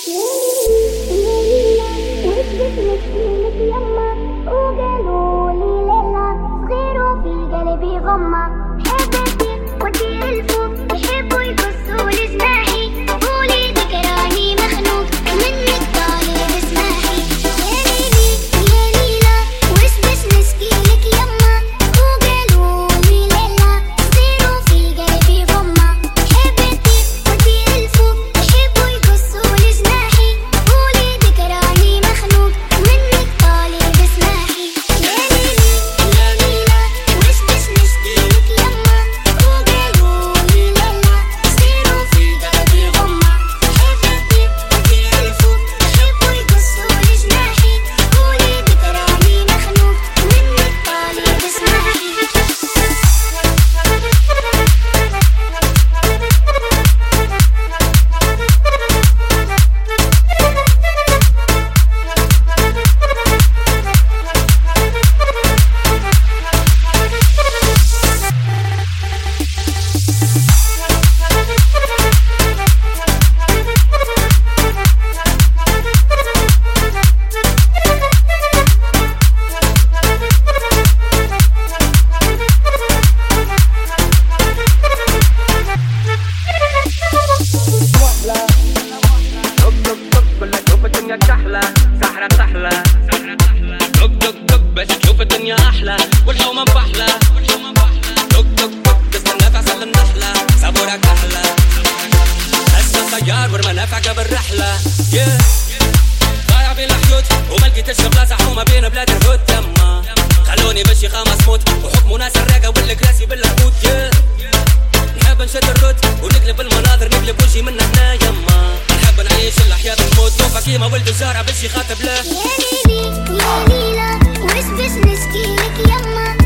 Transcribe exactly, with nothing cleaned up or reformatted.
نافعك بالرحلة yeah. ضايع بين الحدود وما لقيتش بلاصة حومة بين بلاد الهود تما خلوني بشي خمس موت وحكموا ناس الراقة والكراسي بالحدود yeah. نحب نشد الرد ونقلب المناظر نقلب وجهي من هنا يما نحب نعيش الأحياء بالموت نوفا كيما ولد الزهرة بشي خاطب له يا ليلي يا ليلى وش باش نشكيلك يما